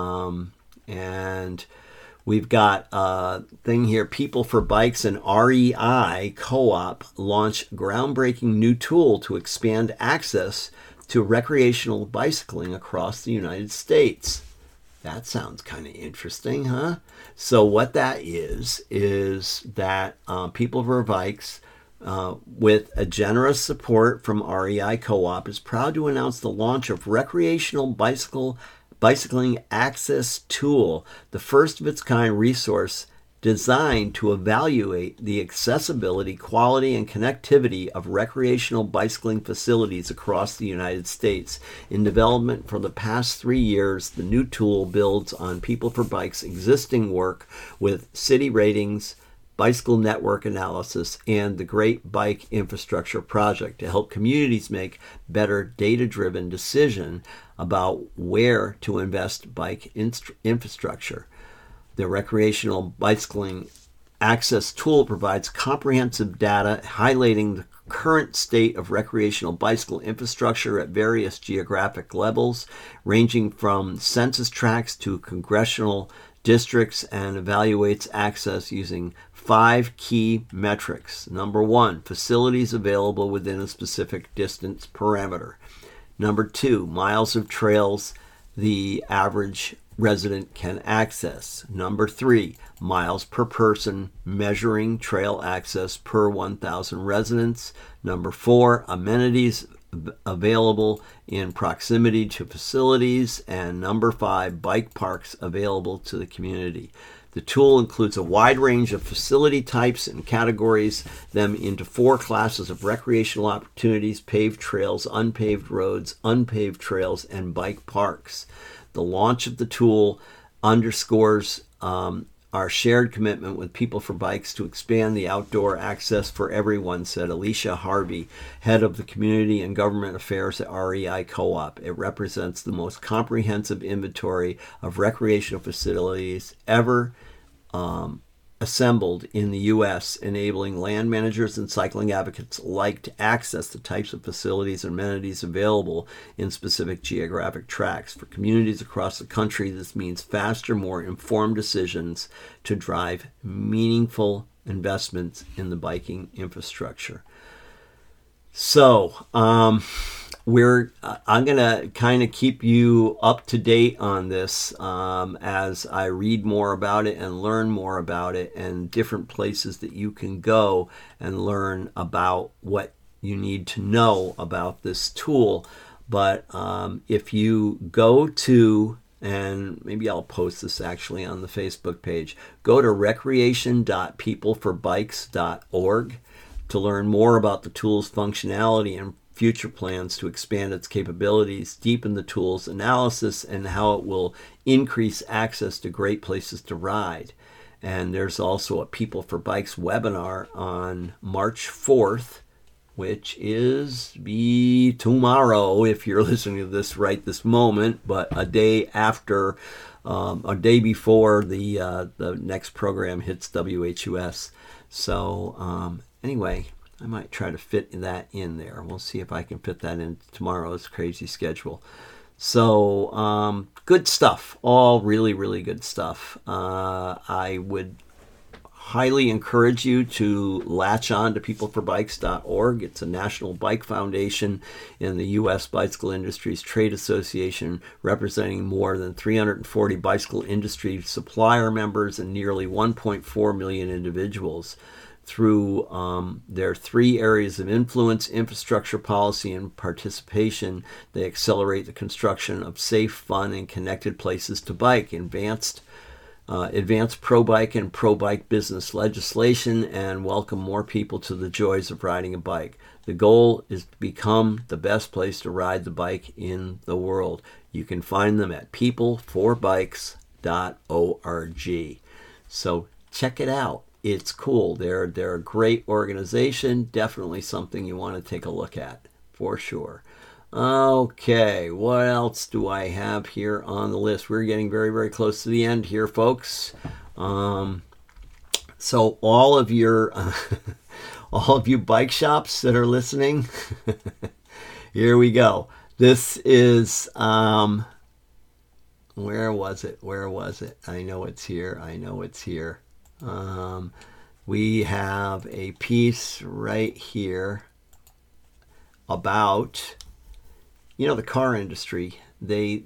And we've got a thing here. People for Bikes and REI Co-op launch groundbreaking new tool to expand access to recreational bicycling across the United States. That sounds kind of interesting, huh? So what that is that People for Bikes, with a generous support from REI Co-op, is proud to announce the launch of recreational bicycling access tool, the first of its kind resource designed to evaluate the accessibility, quality, and connectivity of recreational bicycling facilities across the United States. In development for the past 3 years, the new tool builds on People for Bike's existing work with city ratings, bicycle network analysis, and the Great Bike Infrastructure Project to help communities make better data-driven decisions about where to invest bike infrastructure. The Recreational Bicycling Access Tool provides comprehensive data highlighting the current state of recreational bicycle infrastructure at various geographic levels, ranging from census tracts to congressional districts, and evaluates access using 5 key metrics. Number 1, facilities available within a specific distance parameter. Number 2, miles of trails the average resident can access. Number 3, miles per person, measuring trail access per 1,000 residents. Number 4, amenities available in proximity to facilities. And number 5, bike parks available to the community. The tool includes a wide range of facility types and categories them into 4 classes of recreational opportunities: paved trails, unpaved roads, unpaved trails, and bike parks. The launch of the tool underscores our shared commitment with People for Bikes to expand the outdoor access for everyone, said Alicia Harvey, head of the Community and Government Affairs at REI Co-op. It represents the most comprehensive inventory of recreational facilities ever assembled in the U.S., enabling land managers and cycling advocates alike to access the types of facilities and amenities available in specific geographic tracts. For communities across the country, this means faster, more informed decisions to drive meaningful investments in the biking infrastructure. So, I'm going to kind of keep you up to date on this as I read more about it and learn more about it, and different places that you can go and learn about what you need to know about this tool. But if you go to, and maybe I'll post this actually on the Facebook page, go to recreation.peopleforbikes.org to learn more about the tool's functionality and future plans to expand its capabilities, deepen the tool's analysis, and how it will increase access to great places to ride. And there's also a People for Bikes webinar on March 4th, which is tomorrow if you're listening to this right this moment, but a day after, a day before the next program hits WHUS. So anyway, I might try to fit that in there. We'll see if I can fit that in tomorrow's crazy schedule. So, good stuff. All really, really good stuff. I would highly encourage you to latch on to peopleforbikes.org. It's a national bike foundation in the U.S. Bicycle Industries Trade Association, representing more than 340 bicycle industry supplier members and nearly 1.4 million individuals. Through their 3 areas of influence: infrastructure, policy, and participation, they accelerate the construction of safe, fun, and connected places to bike, advanced pro-bike and pro-bike business legislation, and welcome more people to the joys of riding a bike. The goal is to become the best place to ride the bike in the world. You can find them at peopleforbikes.org. So check it out. It's cool. They're a great organization. Definitely something you want to take a look at, for sure. Okay, what else do I have here on the list? We're getting very, very close to the end here, folks. So all of your bike shops that are listening, here we go. This is where was it? I know it's here. We have a piece right here about, the car industry. They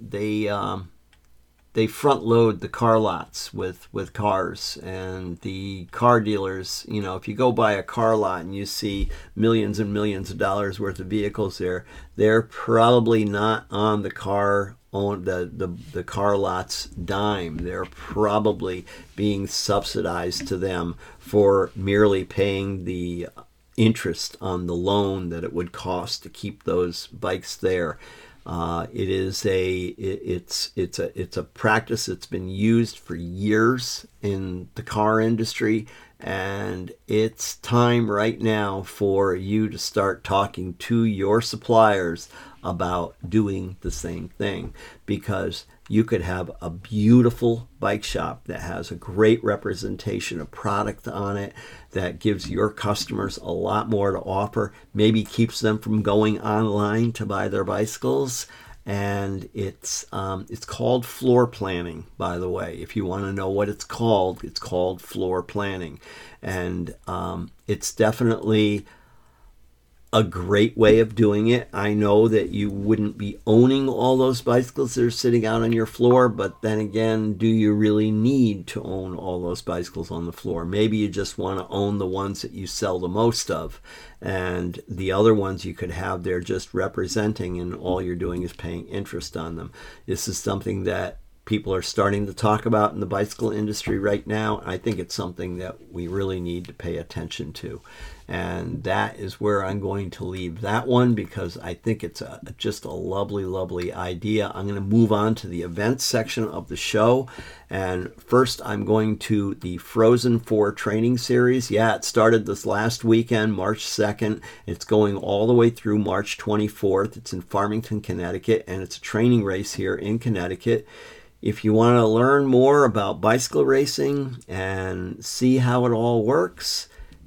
front load the car lots with cars, and the car dealers, if you go by a car lot and you see millions and millions of dollars worth of vehicles there, they're probably not on the car own the car lot's dime. They're probably being subsidized to them for merely paying the interest on the loan that it would cost to keep those bikes there. It's a practice that's been used for years in the car industry, and it's time right now for you to start talking to your suppliers about doing the same thing, because you could have a beautiful bike shop that has a great representation of product on it that gives your customers a lot more to offer, maybe keeps them from going online to buy their bicycles. And it's called floor planning, by the way. If you want to know what it's called floor planning. And it's definitely a great way of doing it. I know that you wouldn't be owning all those bicycles that are sitting out on your floor, but then again, do you really need to own all those bicycles on the floor? Maybe you just want to own the ones that you sell the most of, and the other ones you could have there just representing, and all you're doing is paying interest on them. This is something that people are starting to talk about in the bicycle industry right now. I think it's something that we really need to pay attention to. And that is where I'm going to leave that one, because I think it's just a lovely, lovely idea. I'm going to move on to the events section of the show. And first, I'm going to the Frozen 4 training series. Yeah, it started this last weekend, March 2nd. It's going all the way through March 24th. It's in Farmington, Connecticut, and it's a training race here in Connecticut. If you want to learn more about bicycle racing and see how it all works,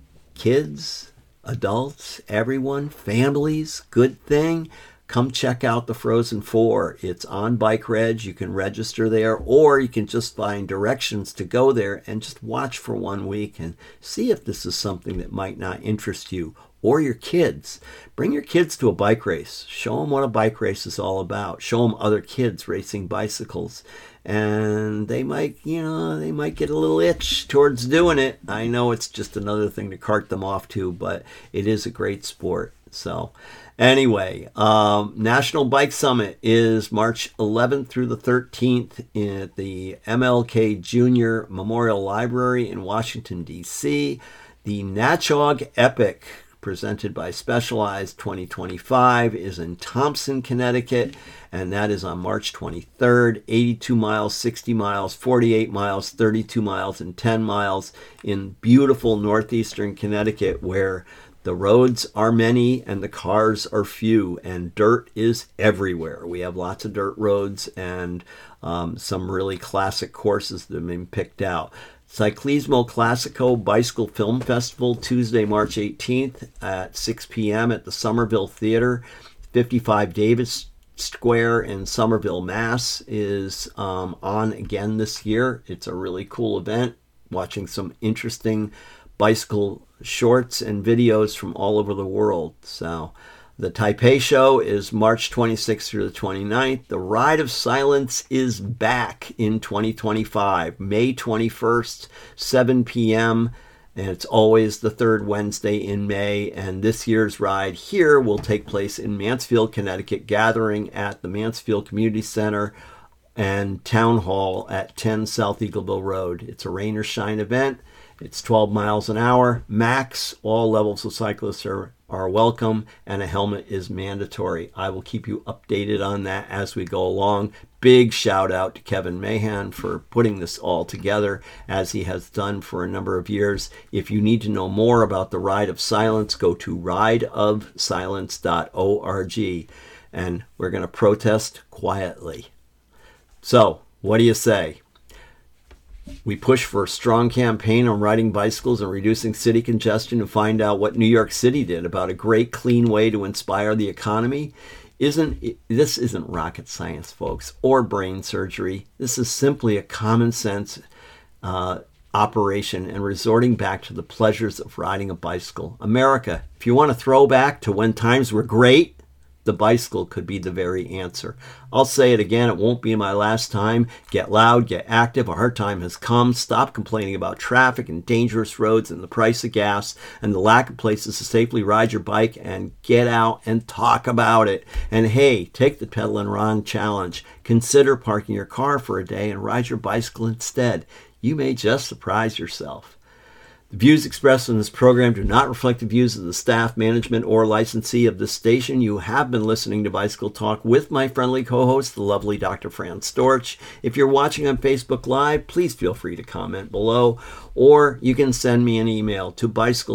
kids, adults, everyone, families, good thing, come check out the Frozen 4. It's on Bike Reg. You can register there, or you can just find directions to go there and just watch for 1 week and see if this is something that might not interest you or your kids. Bring your kids to a bike race. Show them what a bike race is all about. Show them other kids racing bicycles. And they might get a little itch towards doing it. I know it's just another thing to cart them off to, but it is a great sport. So anyway, National Bike Summit is March 11th through the 13th at the MLK Jr. Memorial Library in Washington, D.C. The Natchog Epic, presented by Specialized 2025, is in Thompson, Connecticut, and that is on March 23rd. 82 miles, 60 miles, 48 miles, 32 miles, and 10 miles in beautiful northeastern Connecticut, where the roads are many and the cars are few, and dirt is everywhere. We have lots of dirt roads and some really classic courses that have been picked out. Cyclismo Classico Bicycle Film Festival, Tuesday, March 18th at 6 p.m. at the Somerville Theater. 55 Davis Square in Somerville, Mass. is on again this year. It's a really cool event, watching some interesting bicycle shorts and videos from all over the world. So the Taipei show is March 26th through the 29th. The Ride of Silence is back in 2025, May 21st, 7 p.m., and it's always the third Wednesday in May. And this year's ride here will take place in Mansfield, Connecticut, gathering at the Mansfield Community Center and Town Hall at 10 South Eagleville Road. It's a rain or shine event. It's 12 miles an hour max. All levels of cyclists are welcome, and a helmet is mandatory. I will keep you updated on that as we go along. Big shout out to Kevin Mahan for putting this all together, as he has done for a number of years. If you need to know more about the Ride of Silence, go to rideofsilence.org, and we're going to protest quietly. So, what do you say? We push for a strong campaign on riding bicycles and reducing city congestion, and find out what New York City did about a great, clean way to inspire the economy. This isn't rocket science, folks, or brain surgery. This is simply a common sense operation and resorting back to the pleasures of riding a bicycle. America, if you want to throw back to when times were great, the bicycle could be the very answer. I'll say it again, it won't be my last time. Get loud, get active. A hard time has come. Stop complaining about traffic and dangerous roads and the price of gas and the lack of places to safely ride your bike, and get out and talk about it. And hey, take the Pedal and Ron challenge. Consider parking your car for a day and ride your bicycle instead. You may just surprise yourself. The views expressed in this program do not reflect the views of the staff, management, or licensee of this station. You have been listening to Bicycle Talk with my friendly co-host, the lovely Dr. Fran Storch. If you're watching on Facebook Live, please feel free to comment below, or you can send me an email to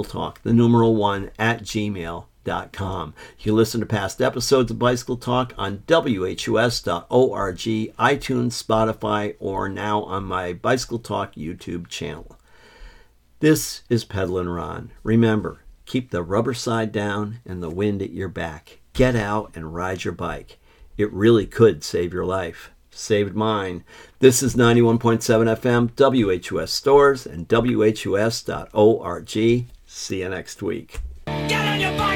bicycletalk1@gmail.com. You can listen to past episodes of Bicycle Talk on WHUS.org, iTunes, Spotify, or now on my Bicycle Talk YouTube channel. This is Pedalin' Ron. Remember, keep the rubber side down and the wind at your back. Get out and ride your bike. It really could save your life. Saved mine. This is 91.7 FM, WHUS Stores, and WHUS.org. See you next week. Get on your bike!